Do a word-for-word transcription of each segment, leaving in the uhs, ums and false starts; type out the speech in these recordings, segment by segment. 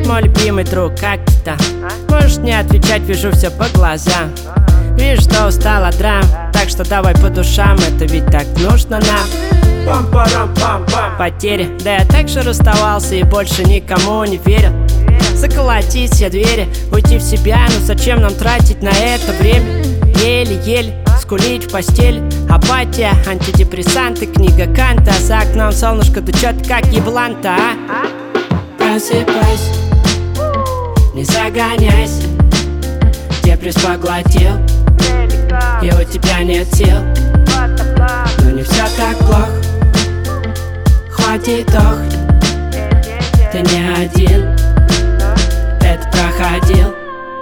мой любимый друг, как ты там? Можешь не отвечать, вижу все по глазам. Вижу, что устал от драм, так что давай по душам, это ведь так нужно нам. Пам-парам-пам-пам. Потери, да я так же расставался и больше никому не верил. Заколотить все двери, уйти в себя, ну зачем нам тратить на это время? Еле-еле скулить в постель, апатия, антидепрессанты, книга Канта. За окном солнышко, да чё ты как еблан-то, а? Просыпайся, не загоняйся, депресс поглотил, и у тебя нет сил. Но не все так плохо, хватит охоть, ты не один, это проходил.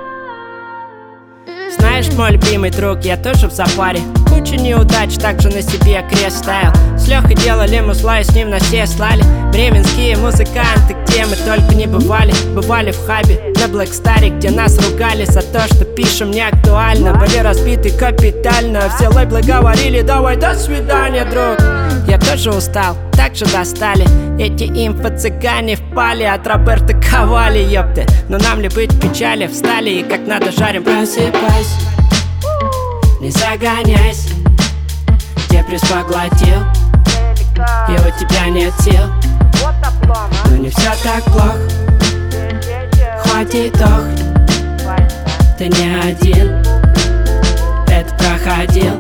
Знаешь, мой любимый друг, я тоже в запаре. Куча неудач, также на себе крест ставил. С Лехой делали музла и с ним на все слали. Бременские музыканты, где мы только не бывали. Бывали в хабе, на Блэкстаре, где нас ругали за то, что пишем не актуально. Были разбиты капитально, все лейблы говорили: давай, до свидания, друг. Я тоже устал, так же достали. Эти инфо-цыгане впали от Роберта Ковали, ёпты. Но нам ли быть в печали, встали и как надо жарим. Просыпайся, не загоняйся, депресс поглотил, и у тебя нет сил. Но не все так плохо, хватит охоть, ты не один, это проходил.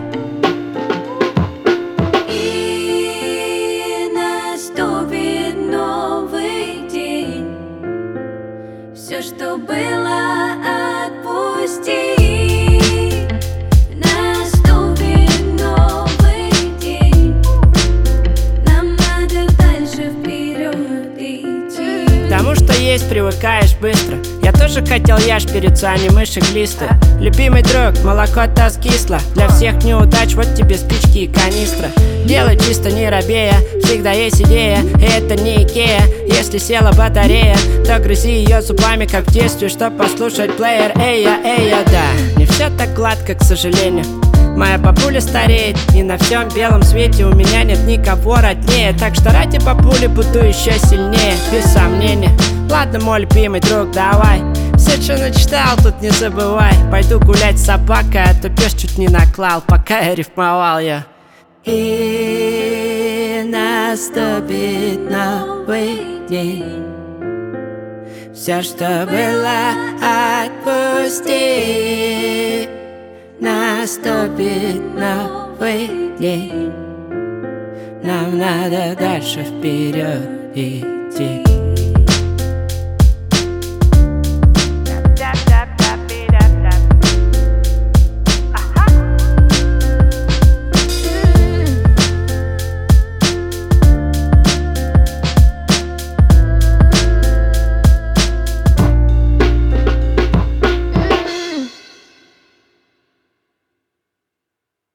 Все, что было, отпусти. Наступит новый день. Нам надо дальше вперед идти. Потому что есть привыкаешь быстро. Я тоже хотел яш перед сани мыши глисты. Любимый друг, молоко-то скисло. Для всех неудач вот тебе спички и канистра. Делай чисто, не робея, всегда есть идея, и это не Икея. Если села батарея, то грызи ее зубами, как в детстве, чтоб послушать плеер. Эй, я, эй, я, да. Не все так гладко, к сожалению. Моя бабуля стареет, и на всем белом свете у меня нет никого роднее. Так что ради бабули буду еще сильнее, без сомнения. Ладно, мой любимый друг, давай. Все, что начитал, тут не забывай. Пойду гулять с собакой, а то пес чуть не наклал, пока я рифмовал я. И наступит новый день. Все, что было, отпусти. Наступит новый день. Нам надо дальше вперед идти.